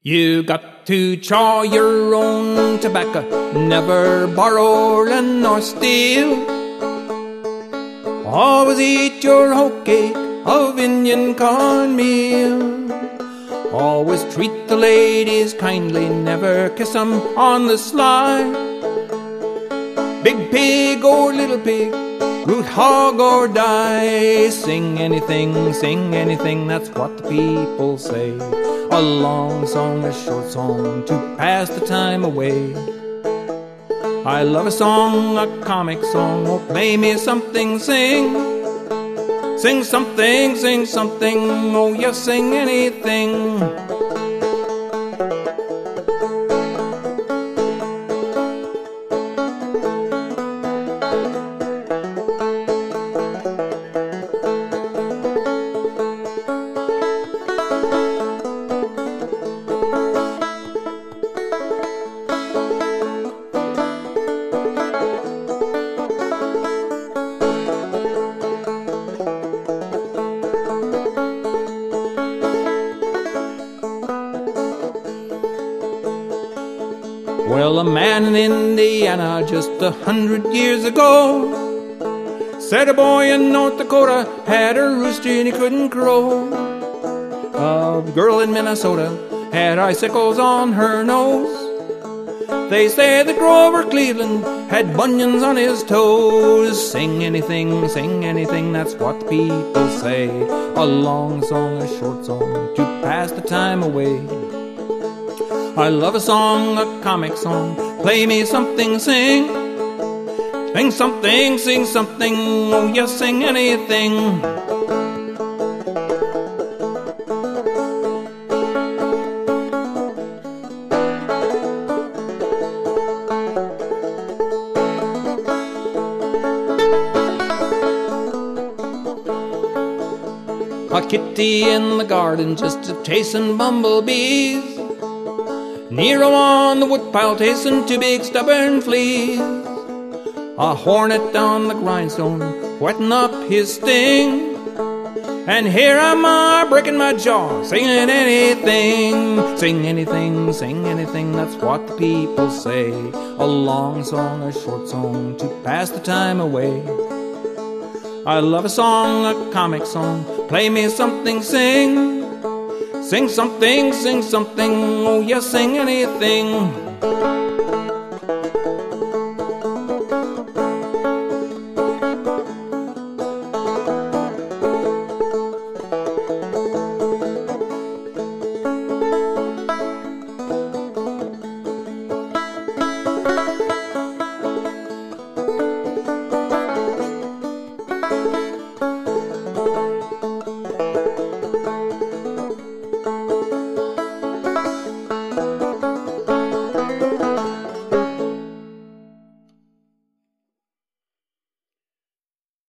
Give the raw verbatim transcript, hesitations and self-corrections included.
You got to chaw your own tobacco, never borrow, lend, nor steal. Always eat your whole cake of Indian cornmeal. Always treat the ladies kindly, never kiss them on the sly. Big pig or little pig, root hog or die. Sing anything, sing anything, that's what the people say. A long song, a short song, to pass the time away. I love a song, a comic song, oh play me something, sing. Sing something, sing something, oh yes, sing anything. Well, a man in Indiana just a hundred years ago said a boy in North Dakota had a rooster and he couldn't crow. A girl in Minnesota had icicles on her nose. They say that Grover Cleveland had bunions on his toes. Sing anything, sing anything, that's what the people say. A long song, a short song, to pass the time away. I love a song, a comic song, play me something, sing. Sing something, sing something, oh yes, sing anything. A kitty in the garden just a chasing bumblebees. Nero on the woodpile chasing two big stubborn fleas. A hornet on the grindstone whetting up his sting. And here am I breaking my jaw, singing anything. Sing anything, sing anything, that's what the people say. A long song, a short song, to pass the time away. I love a song, a comic song, play me something, sing. Sing something, sing something, oh yes, sing anything.